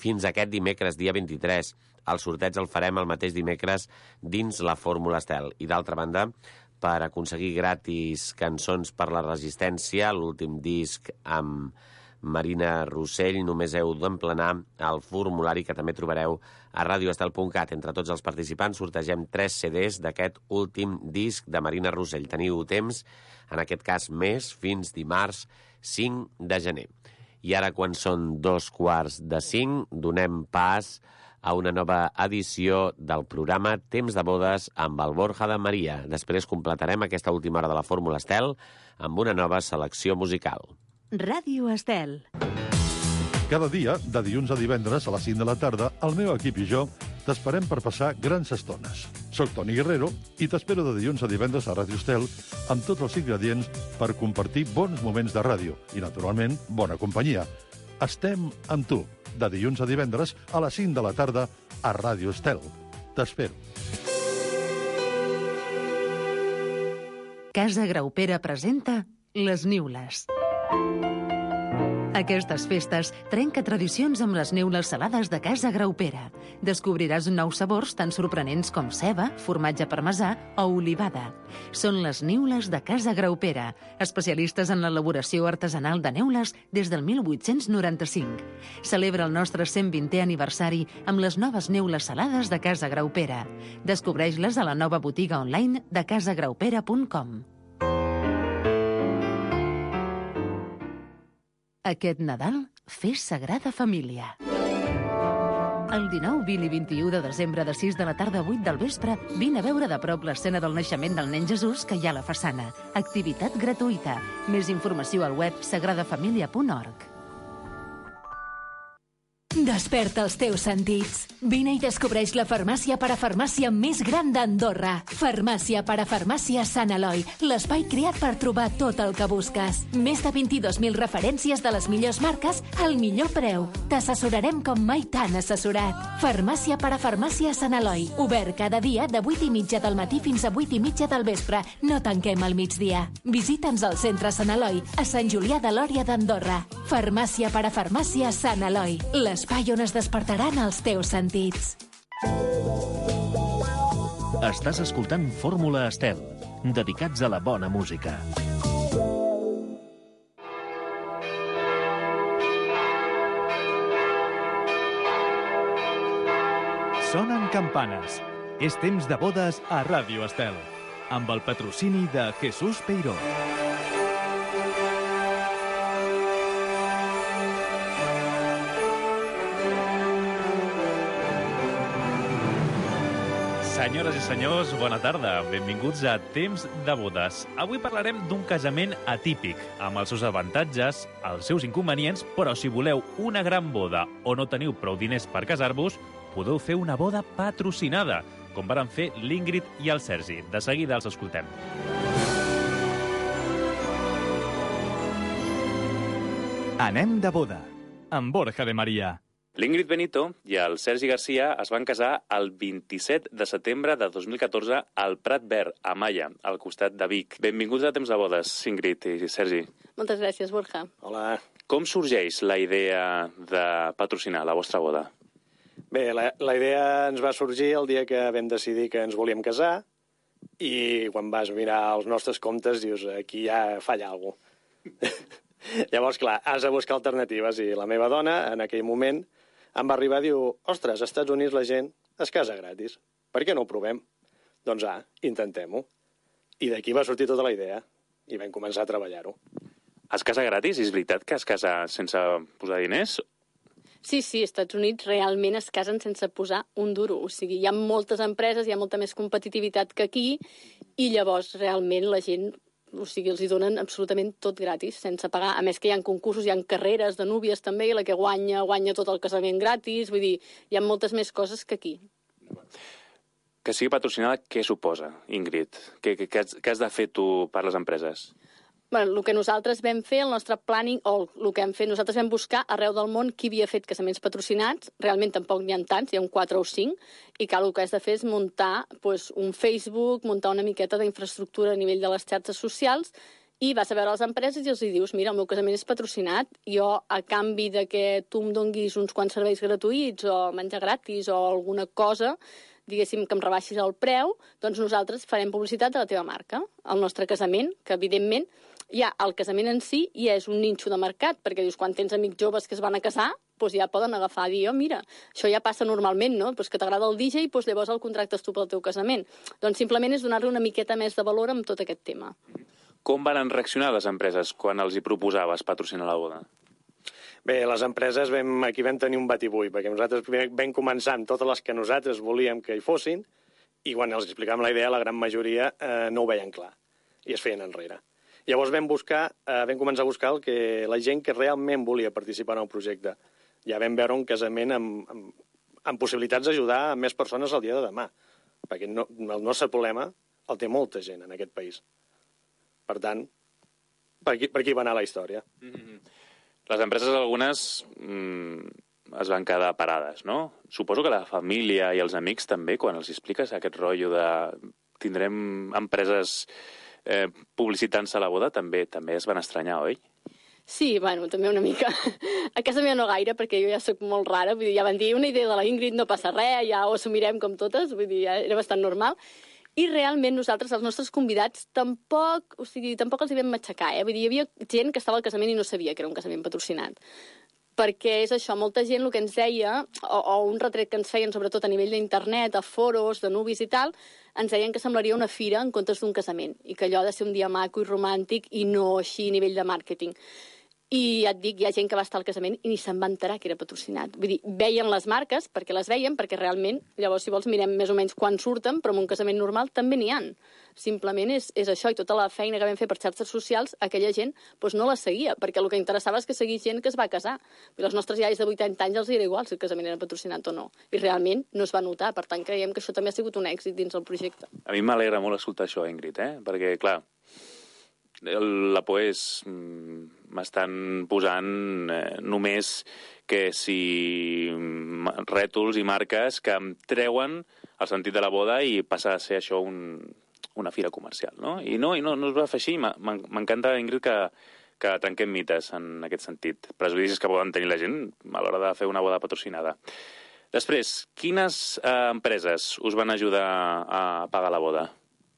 fins aquest dimecres, dia 23. El sorteig el farem el mateix dimecres dins la Fórmula Estel. I d'altra banda, per aconseguir gratis Cançons per la Resistència, l'últim disc amb Marina Rossell, només heu d'emplenar el formulari que també trobareu a radioestel.cat. Entre tots els participants sortegem 3 CDs d'aquest últim disc de Marina Rossell. Teniu temps, en aquest cas més, fins dimarts 5 de gener. I ara, quan són 4:45, donem pas a una nova edició del programa Temps de bodes amb el Borja de Maria. Després completarem aquesta última hora de la Fórmula Estel amb una nova selecció musical. Ràdio Estel. Cada dia, de dilluns a divendres a les 5 de la tarda, el meu equip i jo t'esperem per passar grans estones. Soc Toni Guerrero i t'espero de dilluns a divendres a Ràdio Estel amb tots els ingredients per compartir bons moments de ràdio i, naturalment, bona companyia. Estem amb tu, de dilluns a divendres a les 5 de la tarda a Ràdio Estel. T'espero. Casa Graupera presenta Les Niules. Aquestes festes trenca tradicions amb les neules salades de Casa Graupera. Descobriràs nous sabors tan sorprenents com ceba, formatge parmesà o olivada. Són les neules de Casa Graupera, especialistes en l'elaboració artesanal de neules des del 1895. Celebra el nostre 120è aniversari amb les noves neules salades de Casa Graupera. Descobreix-les a la nova botiga online de casagraupera.com. Aquest Nadal, fes Sagrada Família. El 19, 20 i 21 de desembre de 6 de la tarda a 8 del vespre, vine a veure de prop l'escena del naixement del nen Jesús que hi ha a la façana. Activitat gratuïta. Més informació al web sagradafamilia.org. Desperta els teus sentits. Vine i descobreix la farmàcia parafarmàcia més gran d'Andorra. Farmàcia parafarmàcia Sant Eloi, l'espai creat per trobar tot el que busques. Més de 22.000 referències de les millors marques al millor preu. T'assessorarem com mai t'han assessorat. Farmàcia parafarmàcia Sant Eloi, obert cada dia de 8:30 del matí fins a 8:30 del vespre. No tanquem al migdia. Visita'ns al centre Sant Eloi, a Sant Julià de Lòria d'Andorra. Farmàcia parafarmàcia Sant Eloi, l'espai on es despertaran els teus sentits. Estàs escoltant Fórmula Estel, dedicats a la bona música. Sonen campanes. És temps de bodes a Ràdio Estel, amb el patrocini de Jesús Peiró. Senyores i senyors, bona tarda. Benvinguts a Temps de bodes. Avui parlarem d'un casament atípic, amb els seus avantatges, els seus inconvenients, però si voleu una gran boda o no teniu prou diners per casar-vos, podeu fer una boda patrocinada, com varen fer l'Ingrid i el Sergi. De seguida els escoltem. Anem de boda, amb Borja de Maria. L'Ingrid Benito i el Sergi Garcia es van casar el 27 de setembre de 2014 al Prat Verd, a Malla, al costat de Vic. Benvinguts a Temps de bodes, Ingrid i Sergi. Moltes gràcies, Borja. Hola. Com sorgeix la idea de patrocinar la vostra boda? Bé, la idea ens va sorgir el dia que vam decidir que ens volíem casar i quan vas mirar els nostres comptes dius, aquí ja falla alguna cosa. Llavors, clar, has de buscar alternatives i la meva dona, en aquell moment, em va arribar i diu, ostres, als Estats Units la gent es casa gratis. Per què no ho provem? Doncs intentem-ho. I d'aquí va sortir tota la idea i vam començar a treballar-ho. Es casa gratis? És veritat que es casa sense posar diners? Sí, als Estats Units realment es casen sense posar un duro. O sigui, hi ha moltes empreses, hi ha molta més competitivitat que aquí i llavors realment la gent... O sigui, els hi donen absolutament tot gratis, sense pagar. A més que hi ha concursos, hi ha carreres de núvies també, i la que guanya tot el casament gratis. Vull dir, hi ha moltes més coses que aquí. Que sigui patrocinada, què suposa, Ingrid? Què has de fer tu per les empreses? Bueno, el que nosaltres vam fer, el nostre planning, o el que hem fet, nosaltres vam buscar arreu del món qui havia fet casaments patrocinats. Realment tampoc n'hi ha tants, hi ha un 4 o 5, i el que has de fer és muntar un Facebook, muntar una miqueta d'infraestructura a nivell de les xarxes socials, I vas a veure les empreses i els dius, mira, el meu casament és patrocinat, jo a canvi de que tu em donguis uns quants serveis gratuïts o menjar gratis o alguna cosa, diguéssim que em rebaixis el preu, doncs nosaltres farem publicitat de la teva marca. El nostre casament, que evidentment ja el casament en si ja és un ninxo de mercat, perquè dius, quan tens amics joves que es van a casar, doncs ja poden agafar i dir, oh, mira, això ja passa normalment, no? Pues que t'agrada el DJ, doncs llavors el contractes tu pel teu casament. Doncs simplement és donar-li una miqueta més de valor amb tot aquest tema. Com van reaccionar les empreses quan els hi proposaves patrocinar la boda? Bé, les empreses aquí vam tenir un batibull, perquè nosaltres vam començar amb totes les que nosaltres volíem que hi fossin, i quan els explicàvem la idea, la gran majoria no ho veien clar, i es feien enrere. Llavors vam començar a buscar la gent que realment volia participar en el projecte. Ja vam veure un casament amb possibilitats d'ajudar a més persones el dia de demà, perquè el nostre problema el té molta gent en aquest país. Per tant, per aquí va anar la història. Les empreses, algunes, es van quedar parades, no? Suposo que la família i els amics també, quan els expliques aquest rotllo de tindrem empreses publicitant-se a la boda, també es van estranyar, oi? Sí, bueno, també una mica. A casa meva no gaire, perquè jo ja sóc molt rara. Vull dir, ja van dir una idea de la Ingrid, no passa res, ja ho assumirem com totes, vull dir, ja era bastant normal. I realment nosaltres, els nostres convidats, tampoc els hi vam matxacar, Vull dir, hi havia gent que estava al casament i no sabia que era un casament patrocinat. Perquè és això, molta gent el que ens deia, o un retret que ens feien, sobretot a nivell d'internet, a foros, de nuvis i tal, ens deien que semblaria una fira en comptes d'un casament, i que allò ha de ser un dia maco i romàntic i no així a nivell de màrqueting. I ja et dic, hi ha gent que va estar al casament i ni se'n va enterar que era patrocinat. Vull dir, veien les marques, perquè les veien, perquè realment, llavors, si vols, mirem més o menys quan surten, però en un casament normal també n'hi ha. Simplement és això, i tota la feina que vam fer per xarxes socials, aquella gent doncs no la seguia, perquè el que interessava és que seguís gent que es va casar. I les nostres iaies de 80 anys els era igual si el casament era patrocinat o no. I realment no es va notar, per tant creiem que això també ha sigut un èxit dins el projecte. A mi m'alegra molt escoltar això, Ingrid, perquè, clar, la por és m'estan posant només que si rètols i marques que em treuen el sentit de la boda i passa a ser això una fira comercial, no? I no es va fer així. M'encanta, Ingrid, que trenquem mites en aquest sentit. Prejudicis que poden tenir la gent a l'hora de fer una boda patrocinada. Després, quines empreses us van ajudar a pagar la boda?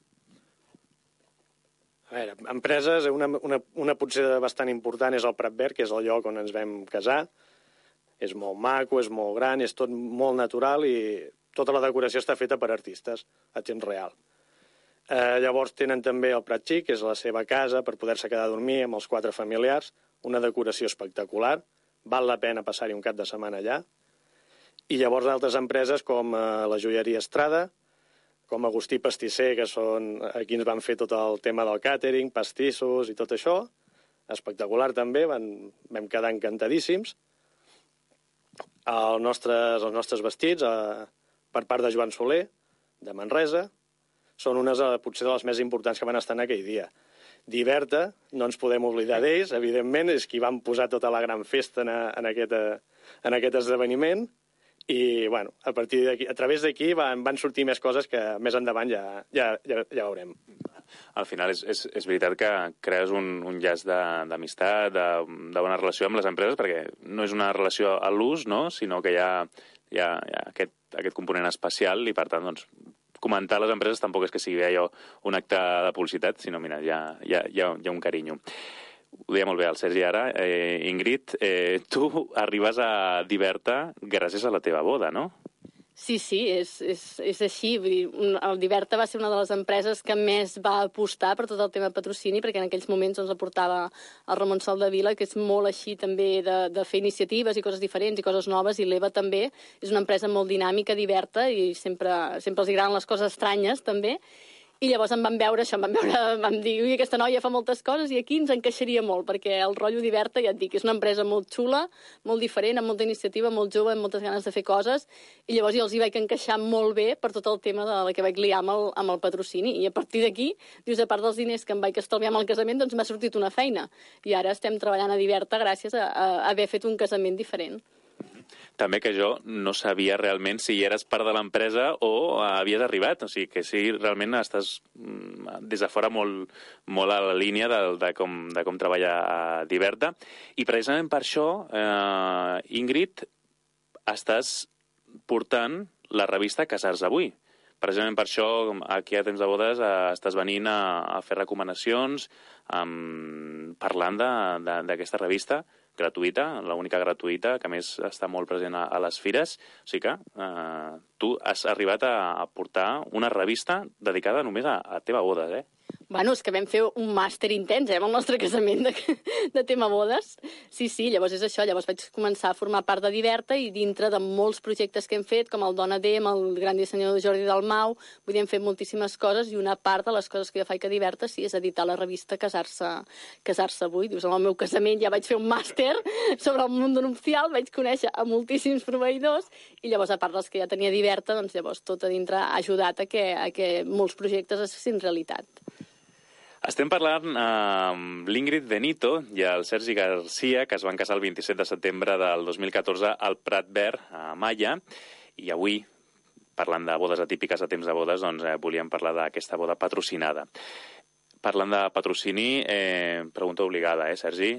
A veure, empreses, una potser bastant important és el Prat Verd, que és el lloc on ens vam casar. És molt maco, és molt gran, és tot molt natural i tota la decoració està feta per artistes a temps real. Llavors tenen també el Prat Xic, que és la seva casa per poder-se quedar a dormir amb els 4 familiars, una decoració espectacular, val la pena passar-hi un cap de setmana allà. I llavors altres empreses com la joieria Estrada, com Agustí Pastisser, que són aquí ens van fer tot el tema del càtering, pastissos i tot això. Espectacular també, vam quedar encantadíssims. Els nostres vestits, per part de Joan Soler, de Manresa, són unes potser de les més importants que van estar en aquell dia. Diverta, no ens podem oblidar d'ells, evidentment, és qui van posar tota la gran festa en aquest esdeveniment. I, bueno, a través d'aquí van sortir més coses que més endavant ja veurem. Al final és veritat que crees un llaç d'amistat, de bona relació amb les empreses, perquè no és una relació a l'ús, no? Sinó que hi ha aquest component especial i, per tant, doncs, comentar les empreses tampoc és que sigui allò un acte de publicitat, sinó, mira, hi ha un carinyo. Ho deia molt bé el Sergi ara. Ingrid, tu arribes a Diverta gràcies a la teva boda, no? Sí, és així. Vull dir, el Diverta va ser una de les empreses que més va apostar per tot el tema patrocini, perquè en aquells moments ens aportava el Ramon Soldevila, que és molt així també de fer iniciatives i coses diferents i coses noves, i l'Eva també és una empresa molt dinàmica, Diverta, i sempre els agraden les coses estranyes, també. I llavors vam dir, ui, aquesta noia fa moltes coses i aquí ens encaixaria molt, perquè el rotllo Diverta, ja et dic, és una empresa molt xula, molt diferent, amb molta iniciativa, molt jove, amb moltes ganes de fer coses, i llavors jo els hi vaig encaixar molt bé per tot el tema de la que vaig liar amb el patrocini. I a partir d'aquí, dius, a part dels diners que em vaig estalviar amb el casament, doncs m'ha sortit una feina. I ara estem treballant a Diverta gràcies a haver fet un casament diferent. també que jo no sabia realment si eres part de l'empresa o havies arribat. O sigui, que sí, realment estàs des de fora molt a la línia de com treballa Diverta. I precisament per això, Ingrid, estàs portant la revista Casar-se avui. Precisament per això, aquí a Temps de Bodes, estàs venint a fer recomanacions, parlant d'aquesta revista gratuïta, l'única gratuïta, que a més està molt present a les fires. O sigui que tu has arribat a portar una revista dedicada només a teva bodes, Bueno, és que vam fer un màster intens, amb el nostre casament de tema bodes. Sí, llavors és això. Llavors vaig començar a formar part de Diverta i dintre de molts projectes que hem fet, com el Dona D, amb el gran dissenyador Jordi Dalmau, vull dir, hem fet moltíssimes coses i una part de les coses que jo faig a Diverta sí és editar la revista Casar-se avui. Dius, amb el meu casament ja vaig fer un màster sobre el món nupcial, vaig conèixer a moltíssims proveïdors i llavors, a part dels que ja tenia Diverta, doncs llavors tot a dintre ha ajudat a que molts projectes es fessin realitat. Estem parlant amb l'Ingrid Benito i el Sergi Garcia, que es van casar el 27 de setembre del 2014 al Prat Verd, a Malla, i avui, parlant de bodes atípiques a Temps de Bodes, doncs volíem parlar d'aquesta boda patrocinada. Parlant de patrocini, pregunta obligada, Sergi?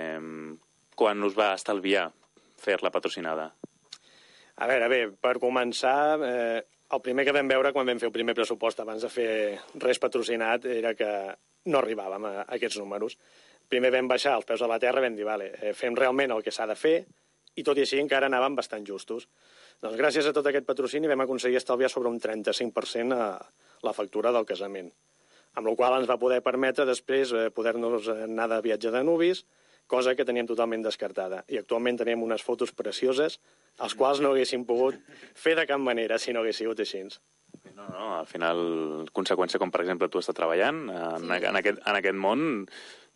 Quan us va estalviar fer-la patrocinada? A veure, bé, per començar, el primer que vam veure quan vam fer el primer pressupost abans de fer res patrocinat era que no arribàvem a aquests números. Primer vam baixar als peus de la terra i vam dir, vale, fem realment el que s'ha de fer, i tot i així encara anàvem bastant justos. Doncs gràcies a tot aquest patrocini vam aconseguir estalviar sobre un 35% a la factura del casament, amb la qual ens va poder permetre després poder-nos anar de viatge de nuvis, cosa que teníem totalment descartada. I actualment tenim unes fotos precioses, els quals no haguéssim pogut fer de cap manera si no hagués sigut així. No, al final, conseqüència com, per exemple, tu estàs treballant en aquest món,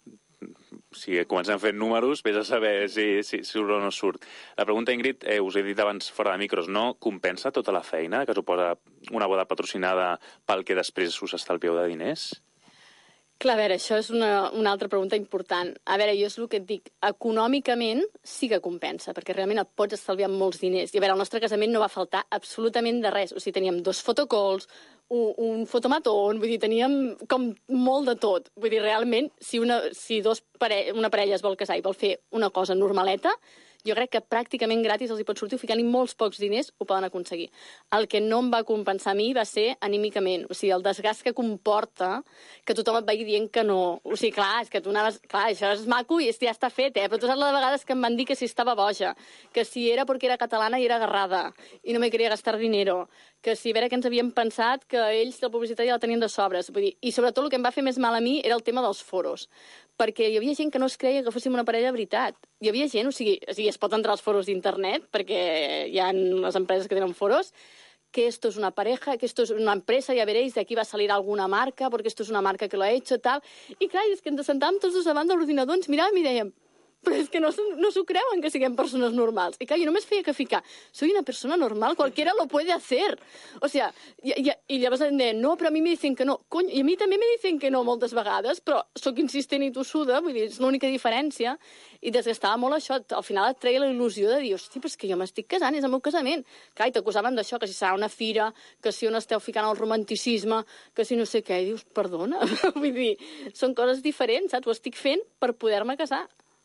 si comencem fent números, vés a saber si surt o no surt. La pregunta, Ingrid, us he dit abans fora de micros, no compensa tota la feina que suposa una boda patrocinada pel que després us estalvieu de diners? Clar, a veure, això és una altra pregunta important. A veure, jo és el que et dic, econòmicament sí que compensa, perquè realment et pots estalviar molts diners. I a veure, el nostre casament no va faltar absolutament de res. O sigui, teníem 2 fotocalls, un fotomatón, vull dir, teníem com molt de tot. Vull dir, realment, si una parella es vol casar i vol fer una cosa normaleta, jo crec que pràcticament gratis els hi pot sortir, o ficant-hi molts pocs diners ho poden aconseguir. El que no em va compensar a mi va ser anímicament, o sigui, el desgast que comporta que tothom et vagi dient que no. O sigui, clar, és que tu anaves... Clar, això és maco i ja està fet, però tu saps la de vegades que em van dir que si estava boja, que si era perquè era catalana i era agarrada, i no me queria gastar dinero, que si a veure què ens havien pensat, que ells la publicitat ja la tenien de sobres. Vull dir, i sobretot el que em va fer més mal a mi era el tema dels foros, perquè hi havia gent que no es creia que fóssim una parella de veritat. Hi havia gent, o sigui, es pot entrar als foros d'internet, perquè hi ha les empreses que tenen foros, que esto es una pareja, que esto es una empresa, ya veréis, de aquí va a salir alguna marca, porque esto es una marca que lo ha hecho, tal. I clar, és que ens sentàvem tots dos davant de l'ordinador, ens miràvem i dèiem, però és que no s'ho creuen que siguem persones normals. I clar, jo només feia que ficar, soy una persona normal, cualquiera lo puede hacer. O sea, i llavors em deien, no, però a mi me dicen que no. Cony, i a mi també me dicen que no moltes vegades, però sóc insistent i tossuda, vull dir, és l'única diferència. I desgastava molt això. Al final et treia la il·lusió de dir, hosti, però és que jo m'estic casant, és el meu casament. Clar, i t'acusaven d'això, que si serà una fira, que si on esteu ficant el romanticisme, que si no sé què. I dius, perdona, vull dir, són coses diferents, saps? Ho estic fent per poder-me casar.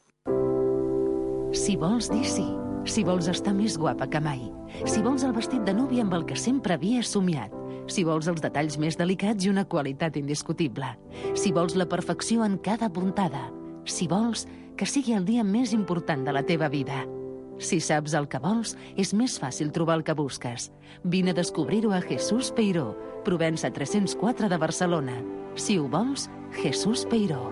Si vols dir sí, si vols estar més guapa que mai, si vols el vestit de núvia amb el que sempre havies somiat, si vols els detalls més delicats i una qualitat indiscutible, si vols la perfecció en cada puntada, si vols que sigui el dia més important de la teva vida. Si saps el que vols, és més fàcil trobar el que busques. Vine a descobrir-ho a Jesús Peiró, Provença 304 de Barcelona. Si ho vols, Jesús Peiró.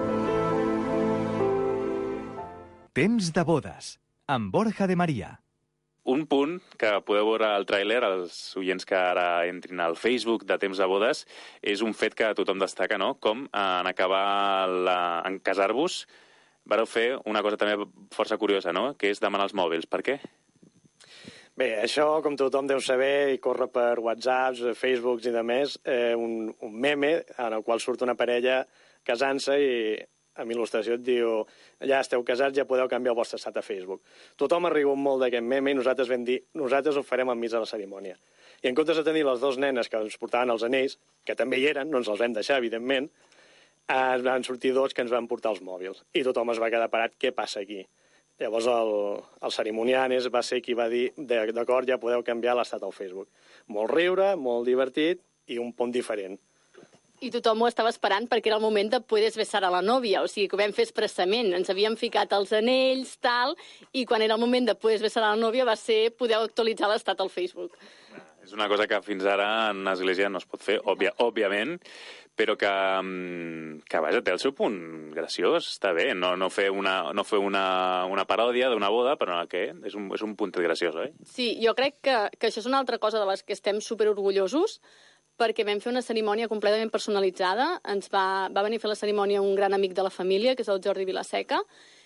Temps de bodes, amb Borja de Maria. Un punt que podeu veure al tràiler, els oients que ara entrin al Facebook de Temps de Bodes, és un fet que tothom destaca, no? Com en acabar en casar-vos vareu fer una cosa també força curiosa, no? Que és demanar els mòbils. Per què? Bé, això, com tothom deu saber, i corre per WhatsApps, Facebooks i demés, un meme en el qual surt una parella casant-se i amb il·lustració et diu ja esteu casats, ja podeu canviar el vostre estat a Facebook. Tothom ha rigut molt d'aquest meme i nosaltres vam dir nosaltres ho farem enmig de la cerimònia. I en comptes de tenir les dues nenes que ens portaven els anells, que també hi eren, no ens els vam deixar, evidentment, van sortir dos que ens van portar els mòbils. I tothom es va quedar parat, què passa aquí? Llavors el cerimoniant va ser qui va dir d'acord, ja podeu canviar l'estat al Facebook. Molt riure, molt divertit i un punt diferent. I tothom ho estava esperant perquè era el moment de puedes besar a la nòvia, o sigui que ho vam fer expressament, ens havíem ficat els anells, tal, i quan era el moment de puedes besar a la nòvia va ser podeu actualitzar l'estat al Facebook. És una cosa que fins ara en una església no es pot fer, òbviament, però que vaja, té el seu punt graciós, està bé, no fer una paròdia d'una boda, però que és un punt graciós, oi? Sí, jo crec que això és una altra cosa de les que estem superorgullosos, perquè vam fer una cerimònia completament personalitzada, ens va venir a fer la cerimònia un gran amic de la família, que és el Jordi Vilaseca,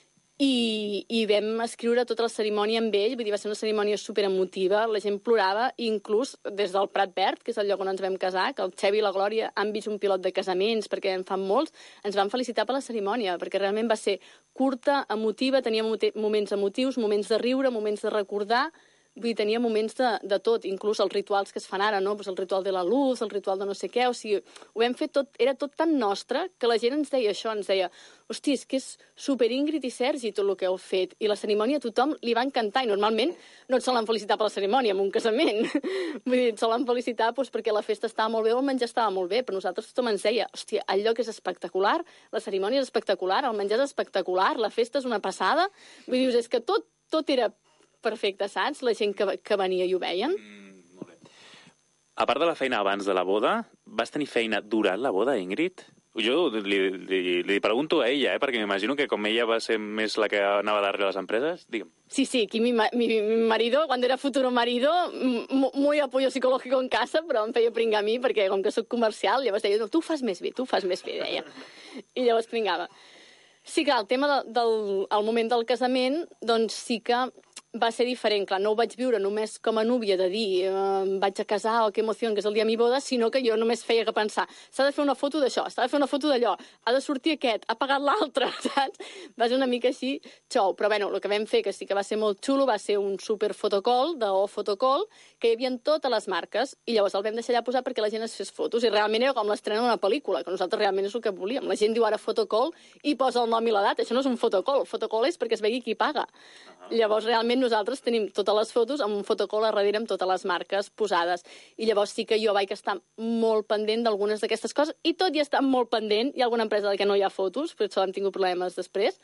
i vam escriure tota la cerimònia amb ell, vull dir, va ser una cerimònia superemotiva, la gent plorava, i inclús des del Prat Verd, que és el lloc on ens vam casar, que el Xevi i la Glòria han vist un pilot de casaments, perquè en fan molts, ens van felicitar per la cerimònia, perquè realment va ser curta, emotiva, tenia moments emotius, moments de riure, moments de recordar, vull dir, tenia moments de tot, inclús els rituals que es fan ara, no? Pues el ritual de la luz, el ritual de no sé què, o sigui, ho vam fer tot, era tot tan nostre que la gent ens deia això, ens deia, hosti, és que és super Ingrid i Sergi tot el que heu fet, i la cerimònia a tothom li va encantar, i normalment no et solen felicitar per la cerimònia, en un casament, vull dir, et solen felicitar doncs, perquè la festa estava molt bé o el menjar estava molt bé, però nosaltres tothom ens deia, hòstia, el lloc és espectacular, la cerimònia és espectacular, el menjar és espectacular, la festa és una passada, vull dir, és que tot era perfecte, saps? La gent que venia i ho veien. Molt bé. A part de la feina abans de la boda, vas tenir feina durant la boda, Ingrid? Jo li pregunto a ella, perquè m'imagino que com ella va ser més la que anava darrere les empreses, digue'm. Sí, aquí mi marido, cuando era futuro marido, muy apoyo psicológico en casa, però em feia pringar a mi, perquè com que soc comercial, llavors deia, no, tu ho fas més bé, deia. I llavors pringava. Sí que el tema del moment del casament, doncs sí que va ser diferent. Clar, no ho vaig viure només com a núvia de dir vaig a casar, o que emoció, que és el dia de mi boda, sinó que jo només feia que pensar s'ha de fer una foto d'això, s'ha de fer una foto d'allò, ha de sortir aquest, ha pagat l'altre, saps? Va ser una mica així xou. Però bueno, el que vam fer, que sí que va ser molt xulo, va ser un super fotocall, fotocall, que hi havia totes les marques, i llavors el vam deixar allà posat perquè la gent es fes fotos, i realment era com l'estrena d'una pel·lícula, que nosaltres realment és el que volíem. La gent diu ara fotocall i posa el nom i la data. Això no és un fotocall. El fotocall és perquè es vegi qui paga. Llavors, realment, nosaltres tenim totes les fotos amb un fotocall a darrere amb totes les marques posades. I llavors sí que jo vaig estar molt pendent d'algunes d'aquestes coses, i tot i estar molt pendent, hi ha alguna empresa que no hi ha fotos, per això hem tingut problemes després,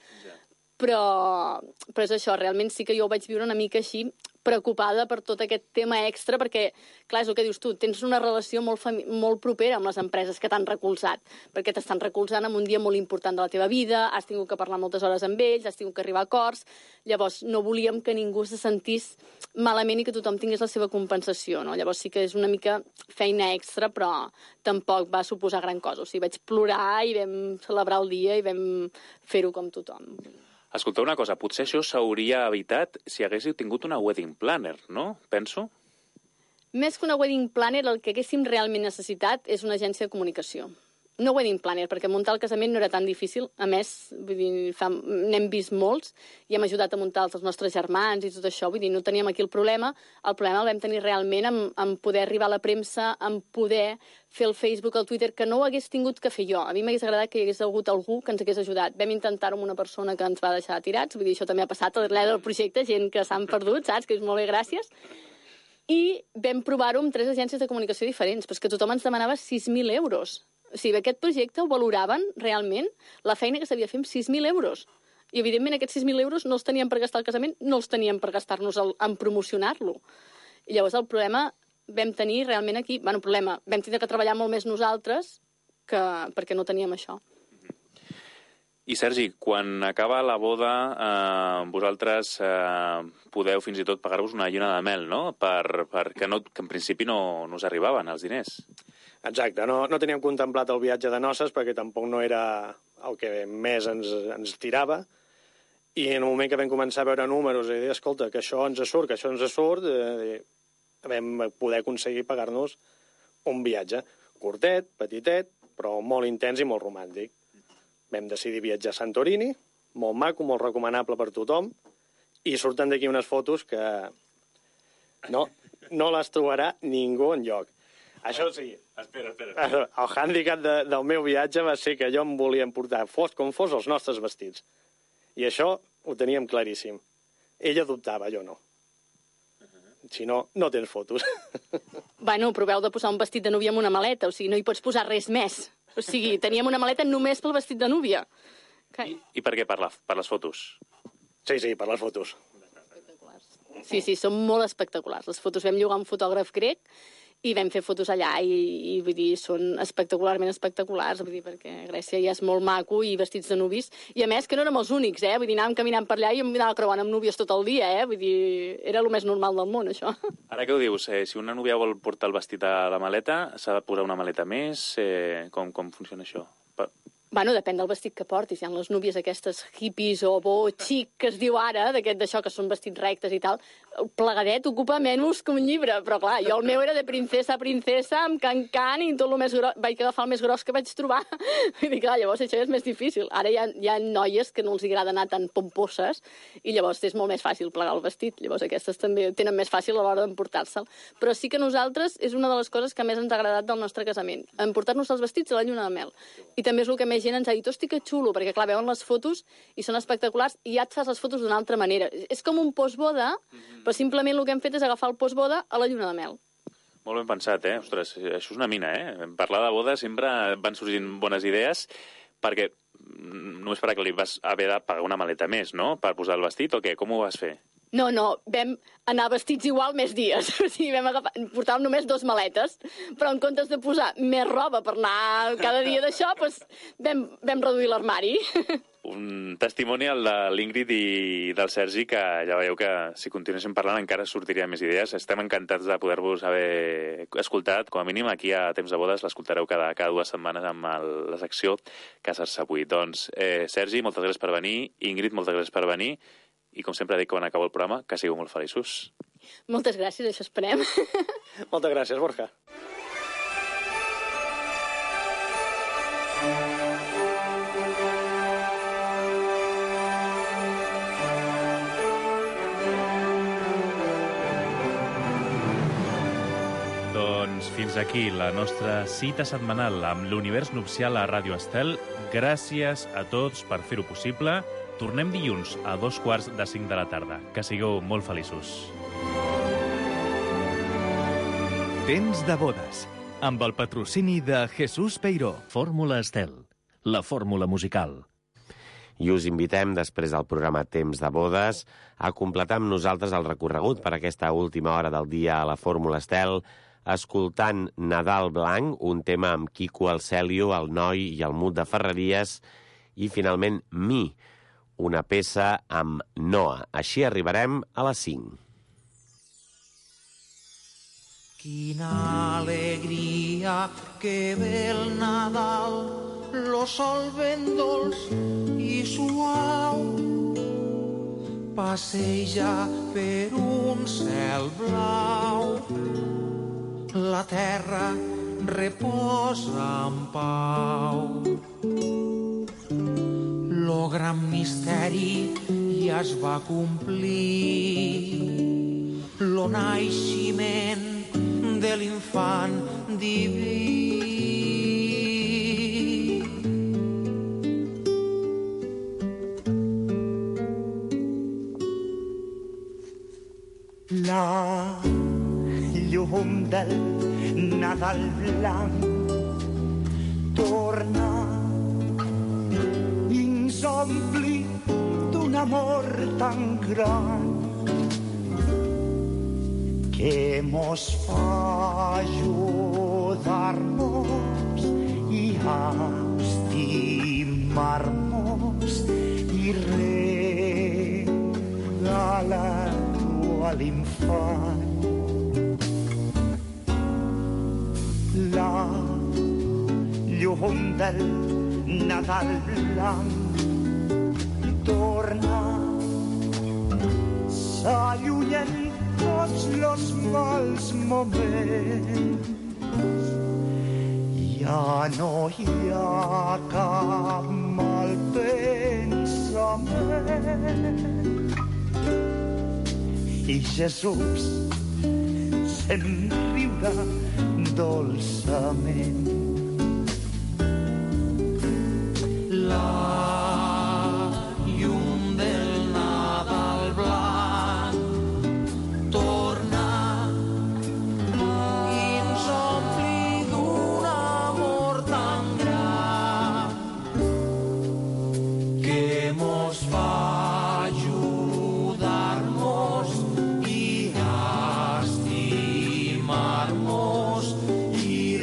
però és això, realment sí que jo ho vaig viure una mica així, preocupada per tot aquest tema extra, perquè, clar, és el que dius tu, tens una relació molt propera amb les empreses que t'han recolzat, perquè t'estan recolzant en un dia molt important de la teva vida, has tingut que parlar moltes hores amb ells, has tingut que arribar a acords, llavors no volíem que ningú se sentís malament i que tothom tingués la seva compensació, no? Llavors sí que és una mica feina extra, però tampoc va suposar gran cosa. O sigui, vaig plorar i vam celebrar el dia i vam fer-ho com tothom. Escolteu una cosa, potser això s'hauria evitat si haguéssiu tingut una wedding planner, no? Penso. Més que una wedding planner, el que haguéssim realment necessitat és una agència de comunicació. No wedding planner, perquè muntar el casament no era tan difícil. A més, vull dir, n'hem vist molts i hem ajudat a muntar els nostres germans i tot això. Vull dir, no teníem aquí el problema. El problema el vam tenir realment en poder arribar a la premsa, en poder fer el Facebook, el Twitter, que no ho hagués tingut que fer jo. A mi m'hagués agradat que hi hagués hagut algú que ens hagués ajudat. Vam intentar-ho amb una persona que ens va deixar tirats. Vull dir, això també ha passat al darrere del projecte, gent que s'han perdut, saps? Que és molt bé, gràcies. I vam provar-ho amb 3 agències de comunicació diferents, però és que tothom ens demanava 6.000 euros. O sigui, aquest projecte ho valoraven realment, la feina que s'havia fet amb 6.000 euros. I, evidentment, aquests 6.000 euros no els teníem per gastar al casament, no els teníem per gastar-nos en promocionar-lo. I llavors el problema vam tenir realment aquí... Bueno, vam tindre que treballar molt més nosaltres perquè no teníem això. I, Sergi, quan acaba la boda, vosaltres podeu fins i tot pagar-vos una lluna de mel, no? Que en principi no us arribaven els diners. Exacte, no teníem contemplat el viatge de noces perquè tampoc no era el que més ens tirava, i en el moment que vam començar a veure números i dir, escolta, que això ens surt, vam poder aconseguir pagar-nos un viatge curtet, petitet, però molt intens i molt romàntic. vam decidir viatjar a Santorini, molt maco, molt recomanable per tothom, i surten d'aquí unes fotos que no les trobarà ningú enlloc. Això sí, Espera. el hàndicap del meu viatge va ser que jo em volia emportar, fos com fos, els nostres vestits. I això ho teníem claríssim. Ella dubtava, jo no. Si no, no tens fotos. Bueno, proveu de posar un vestit de núvia en una maleta, o sigui, no hi pots posar res més. O sigui, teníem una maleta només pel vestit de núvia. I per què? Per les fotos? Sí, per les fotos. Sí, són molt espectaculars. Les fotos vam llogar un fotògraf grec i vam fer fotos allà i vull dir, són espectacularment espectaculars, vull dir, perquè Grècia ja és molt maco i vestits de nuvis. I a més que no érem els únics, vull dir, anàvem caminant per allà i em anava creuant amb núvies tot el dia, vull dir, era el més normal del món, això. Ara què ho dius? Si una núvia vol portar el vestit a la maleta, s'ha de posar una maleta més? Com funciona això? Bueno, depèn del vestit que portis. Hi ha les núvies aquestes hippies o bo chic, que es diu ara, d'això, que són vestits rectes i tal. El plegadet ocupa menys que un llibre, però clar, jo el meu era de princesa a princesa, amb can i tot el més gros. Vaig agafar el més gros que vaig trobar. Vull dir, clar, llavors això és més difícil. Ara hi ha noies que no els agrada anar tan pomposes i llavors és molt més fàcil plegar el vestit. Llavors aquestes també tenen més fàcil a l'hora d'emportar-se'l. Però sí que nosaltres és una de les coses que més ens ha agradat del nostre casament, emportar-nos els vestits a la lluna de mel. I també és el que més gent ens ha dit, hosti, que xulo, perquè clar, veuen les fotos i són espectaculars i ja et fas les fotos d'una altra manera. És com un postboda, però simplement el que hem fet és agafar el postboda a la lluna de mel. Molt ben pensat, Ostres, això és una mina, En parlar de boda sempre van sorgint bones idees, perquè només per que li vas haver de pagar una maleta més, no?, per posar el vestit, o què? Com ho vas fer? No, vam anar vestits igual més dies. O sigui, portàvem només 2 maletes, però en comptes de posar més roba per anar cada dia d'això, doncs vam reduir l'armari. Un testimoni al de l'Ingrid i del Sergi, que ja veieu que si continuéssim parlant encara sortiria més idees. Estem encantats de poder-vos haver escoltat, com a mínim aquí a Temps de Bodes l'escoltareu cada 2 setmanes amb la secció Casar-se avui. Doncs, Sergi, moltes gràcies per venir. Ingrid, moltes gràcies per venir. I com sempre dic quan acabo el programa, que sigueu molt feliços. Moltes gràcies, això esperem. Moltes gràcies, Borja. Doncs fins aquí la nostra cita setmanal amb l'univers nupcial a Ràdio Estel. Gràcies a tots per fer-ho possible. Tornem dilluns a 4:45 de la tarda. Que sigueu molt feliços. Temps de bodes, amb el patrocini de Jesús Peiró. Fórmula Estel, la fórmula musical. I us invitem, després del programa Temps de Bodes, a completar amb nosaltres el recorregut per aquesta última hora del dia a la Fórmula Estel, escoltant Nadal Blanc, un tema amb Quico Alcelio, el Noi i el Mut de Ferreries, i finalment Mi, una peça amb Noa. Així arribarem a les 5. Quina alegria que ve el Nadal, lo sol ben dolç i suau, passeja per un cel blau, la terra reposa en pau. Lo gran misteri ja es va complir, lo naixement de l'infant diví. La llum del Nadal blanc torna i ens ompli d'un amor tan gran que mos fa ajudar-nos i estimar-nos i regalar-ho a l'infant. La llum del Nadal blanc torna, s'allunyen tots los mals moments i ja no hi ha cap mal pensament. I Jesús se'n riurà dolçament. La llum del Nadal blanc torna i ens ompli d'un amor tan gran que mos fa ajudar-nos i estimar-nos i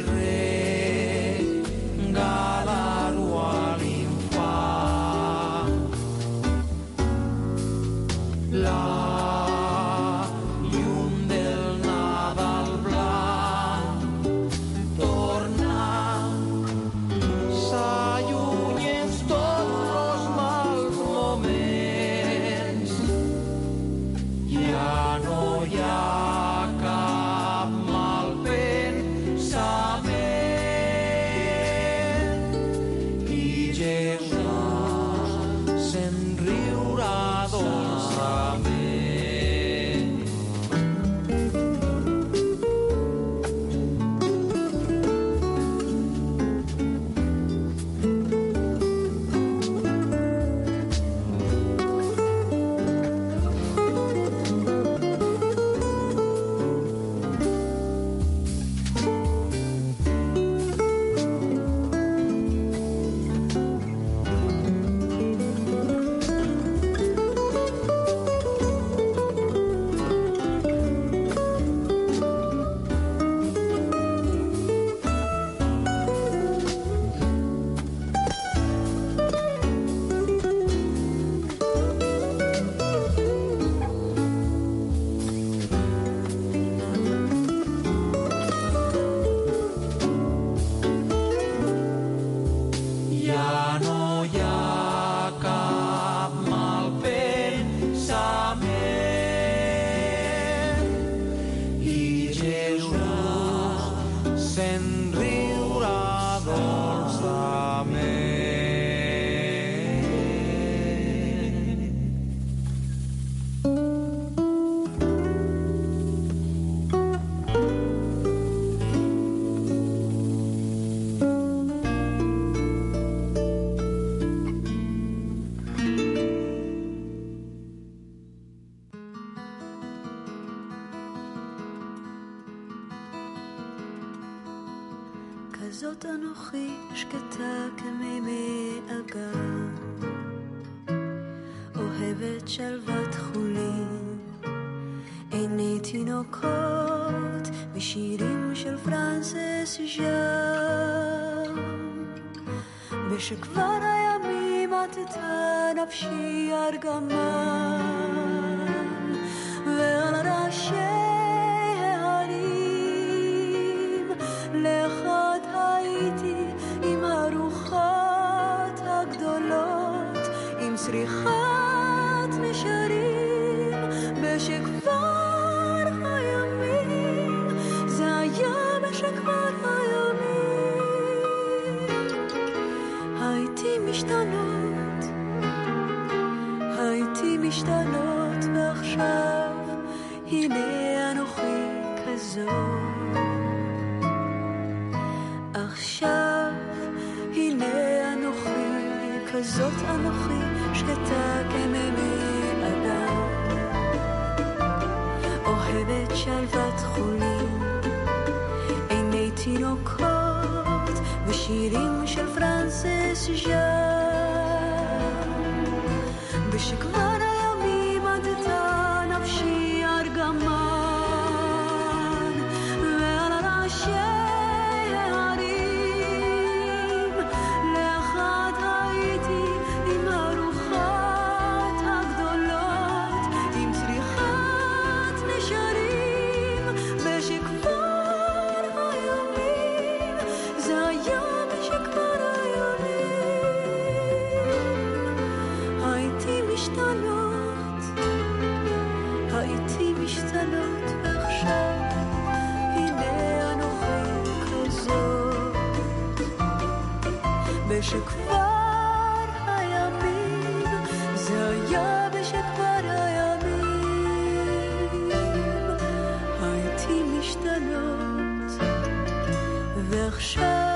regalar-ho a l'infant. La llum del Nadal blanc torna, s'allunyen tots els mals moments, ja no hi ha cap mal pensament i Jesús se'n riurà dolçament. Ja no hi ha cap mal pensament i Jesús se'n riurà dolçament. כזאת אנוכי שקטה כמימי אגם, אוהבת שלוות חולין, עיני תינוקות משירים של פרנסס ז'אן. בשכבר הימים עטתה נפשי ארגמן, ועל ראשי ההרים לאחד הייתי עם הרוחות הגדולות, עם צריכת נשרים בשכבר הימים. זה היה בשכבר הימים. הייתי משתנות, הייתי משתנות, ועכשיו הנה אנוכי כזאת. עכשיו הנה אנוכי כזאת, אנוכי שקטה כמימי אדם, אוהבת שלוות חולין, עיני תינוקות ושירים של פרנסס ז'אן. בשכבר הימים עטתה נפשי ארגמן, ועל ראשי ההרים לאחד הייתי עם הרוחות הגדולות, עם צריכת נשרים בשכבר הימים. זה היה בשכבר הימים. ושכבר הימים, זה היה ושכבר הימים, הייתי משתנות, ועכשיו